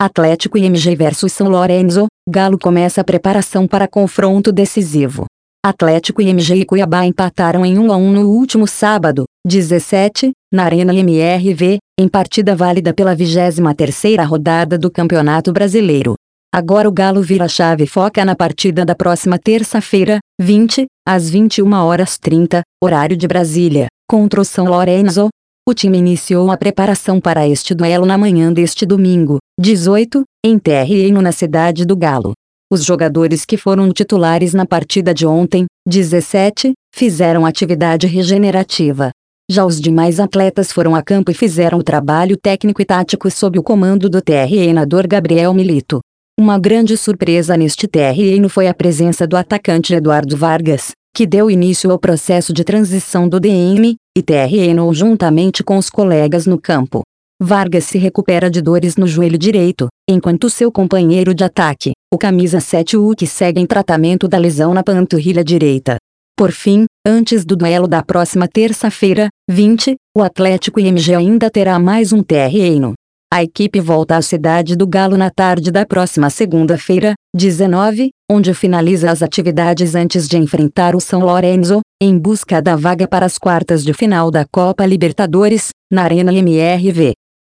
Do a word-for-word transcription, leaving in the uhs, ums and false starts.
Atlético e M G versus São Lourenço, Galo começa a preparação para confronto decisivo. Atlético e M G e Cuiabá empataram em um a um no último sábado, dezessete, na Arena M R V, em partida válida pela vigésima terceira rodada do Campeonato Brasileiro. Agora o Galo vira a chave e foca na partida da próxima terça-feira, vinte, às vinte e uma horas e trinta, horário de Brasília, contra o São Lourenço. O time iniciou a preparação para este duelo na manhã deste domingo, dezoito, em terreno na cidade do Galo. Os jogadores que foram titulares na partida de ontem, dezessete, fizeram atividade regenerativa. Já os demais atletas foram a campo e fizeram o trabalho técnico e tático sob o comando do treinador Gabriel Milito. Uma grande surpresa neste treino foi a presença do atacante Eduardo Vargas, que deu início ao processo de transição do D M, e treinou juntamente com os colegas no campo. Vargas se recupera de dores no joelho direito, enquanto seu companheiro de ataque, o camisa sete Hulk, segue em tratamento da lesão na panturrilha direita. Por fim, antes do duelo da próxima terça-feira, vinte, o Atlético e M G ainda terá mais um treino. A equipe volta à cidade do Galo na tarde da próxima segunda-feira, dezenove, onde finaliza as atividades antes de enfrentar o São Lourenço, em busca da vaga para as quartas de final da Copa Libertadores, na Arena M R V.